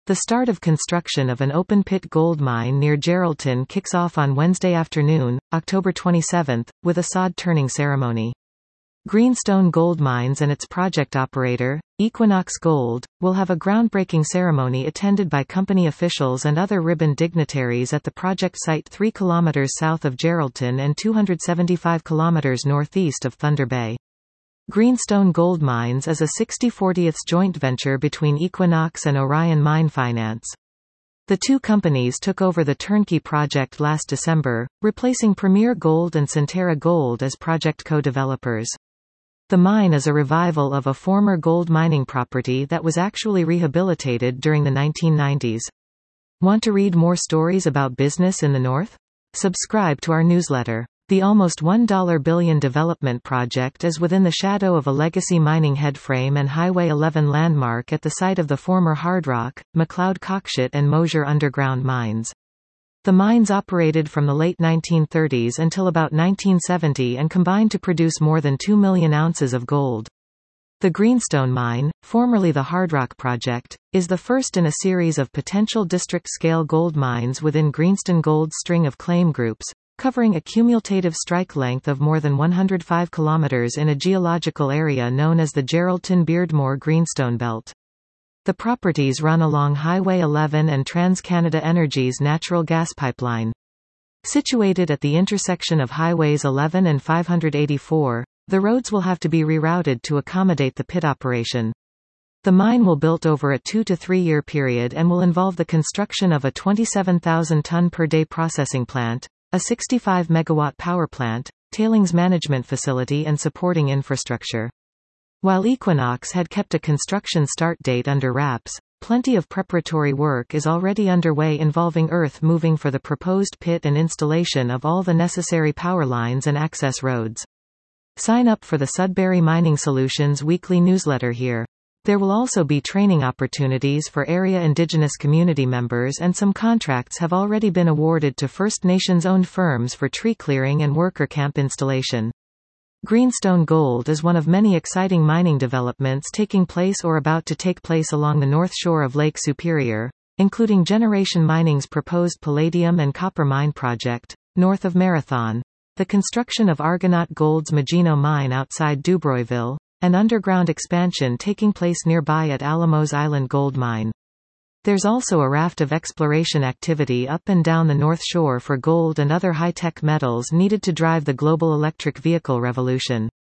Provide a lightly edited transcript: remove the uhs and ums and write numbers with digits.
The start of construction of an open-pit gold mine near Geraldton kicks off on Wednesday afternoon, October 27, with a sod turning ceremony. Greenstone Gold Mines and its project operator, Equinox Gold, will have a groundbreaking ceremony attended by company officials and other ribbon dignitaries at the project site 3 km south of Geraldton and 275 km northeast of Thunder Bay. Greenstone Gold Mines is a 60/40 joint venture between Equinox and Orion Mine Finance. The two companies took over the turnkey project last December, replacing Premier Gold and Centerra Gold as project co-developers. The mine is a revival of a former gold mining property that was actually rehabilitated during the 1990s. Want to read more stories about business in the North? Subscribe to our newsletter. The almost $1 billion development project is within the shadow of a legacy mining headframe and Highway 11 landmark at the site of the former Hardrock, McLeod Cockshutt and Mosier underground mines. The mines operated from the late 1930s until about 1970 and combined to produce more than 2 million ounces of gold. The Greenstone Mine, formerly the Hardrock Project, is the first in a series of potential district-scale gold mines within Greenstone Gold's string of claim groups, covering a cumulative strike length of more than 105 kilometers in a geological area known as the Geraldton-Beardmore Greenstone Belt. The properties run along Highway 11 and TransCanada Energy's natural gas pipeline. Situated at the intersection of Highways 11 and 584, the roads will have to be rerouted to accommodate the pit operation. The mine will build over a 2 to 3 year period and will involve the construction of a 27,000-ton per day processing plant, a 65-megawatt power plant, tailings management facility and supporting infrastructure. While Equinox had kept a construction start date under wraps, plenty of preparatory work is already underway involving earth moving for the proposed pit and installation of all the necessary power lines and access roads. Sign up for the Sudbury Mining Solutions weekly newsletter here. There will also be training opportunities for area Indigenous community members and some contracts have already been awarded to First Nations-owned firms for tree clearing and worker camp installation. Greenstone Gold is one of many exciting mining developments taking place or about to take place along the north shore of Lake Superior, including Generation Mining's proposed palladium and copper mine project, north of Marathon, the construction of Argonaut Gold's Magino mine outside Dubroyville, and underground expansion taking place nearby at Alamos Island Gold Mine. There's also a raft of exploration activity up and down the North Shore for gold and other high-tech metals needed to drive the global electric vehicle revolution.